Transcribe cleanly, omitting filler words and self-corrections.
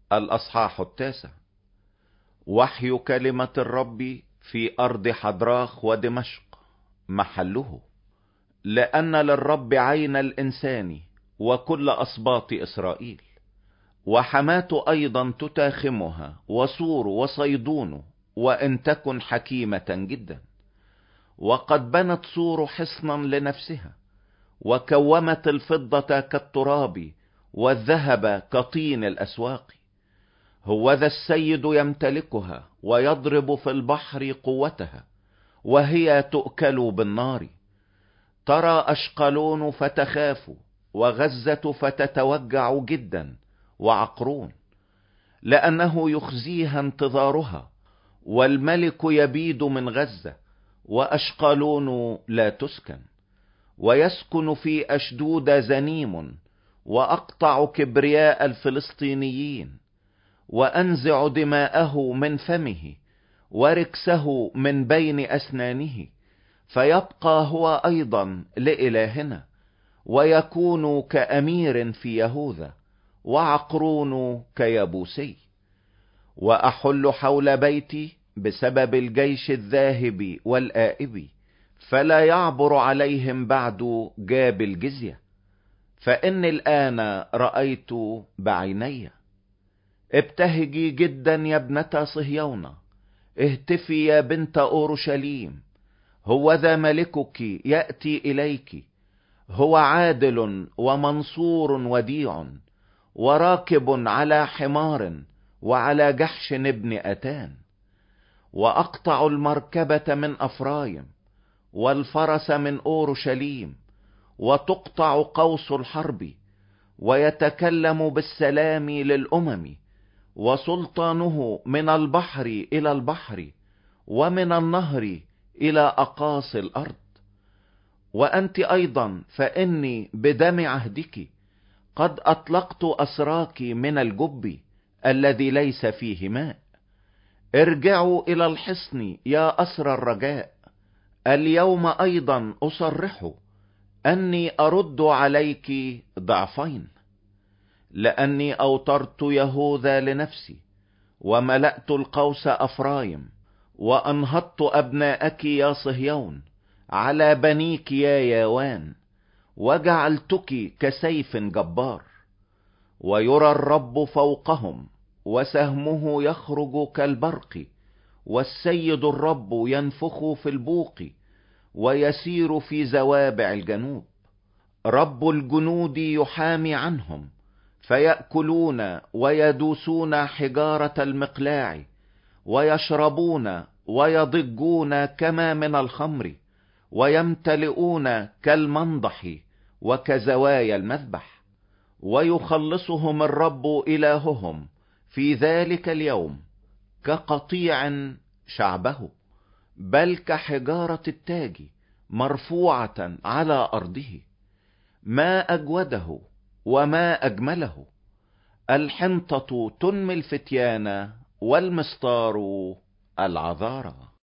الأصحاح 9. وحي كلمة الرب في أرض حضراخ ودمشق محله. لأن للرب عين الإنسان وكل أصباط إسرائيل، وحماة أيضا تتاخمها، وصور وصيدون، وإن تكن حكيمة جدا. وقد بنت صور حصنا لنفسها، وكومت الفضة كالتراب، والذهب كطين الأسواق. هوذا السيد يمتلكها، ويضرب في البحر قوتها، وهي تؤكل بالنار. ترى أشقلون فتخاف، وغزة فتتوجع جدا، وعقرون، لأنه يخزيها انتظارها. والملك يبيد من غزة، وأشقلون لا تسكن. ويسكن في أشدود زنيم، وأقطع كبرياء الفلسطينيين، وأنزع دماءه من فمه، وركسه من بين أسنانه، فيبقى هو أيضا لإلهنا، ويكون كأمير في يهوذا، وعقرون كيبوسي. وأحل حول بيتي بسبب الجيش الذاهب والآئب، فلا يعبر عليهم بعد جاب الجزية. فإني الآن رأيت بعيني. ابتهجي جدا يا ابنة صهيون، اهتفي يا بنت أورشليم. هو ذا ملكك يأتي إليك، هو عادل ومنصور وديع، وراكب على حمار، وعلى جحش ابن أتان. وأقطع المركبة من أفرايم، والفرس من أورشليم، وتقطع قوس الحرب. ويتكلم بالسلام للأمم، وسلطانه من البحر إلى البحر، ومن النهر إلى أقاصي الأرض. وأنت أيضا فإني بدم عهدك قد أطلقت أسراك من الجب الذي ليس فيه ماء. ارجعوا إلى الحصن يا أسر الرجاء. اليوم أيضا أصرح أني أرد عليك ضعفين، لأني أوترت يهوذا لنفسي، وملأت القوس أفرايم، وأنهضت أبناءك يا صهيون على بنيك يا ياوان، وجعلتك كسيف جبار. ويرى الرب فوقهم، وسهمه يخرج كالبرق، والسيد الرب ينفخ في البوق، ويسير في زوابع الجنوب. رب الجنود يحامي عنهم، فيأكلون ويدوسون حجارة المقلاع، ويشربون ويضجون كما من الخمر، ويمتلئون كالمنضح وكزوايا المذبح. ويخلصهم الرب إلههم في ذلك اليوم كقطيع شعبه، بل كحجارة التاج مرفوعة على أرضه. ما أجوده وما أجمله، الحنطة تنمي الفتيان، والمسطار العذارى.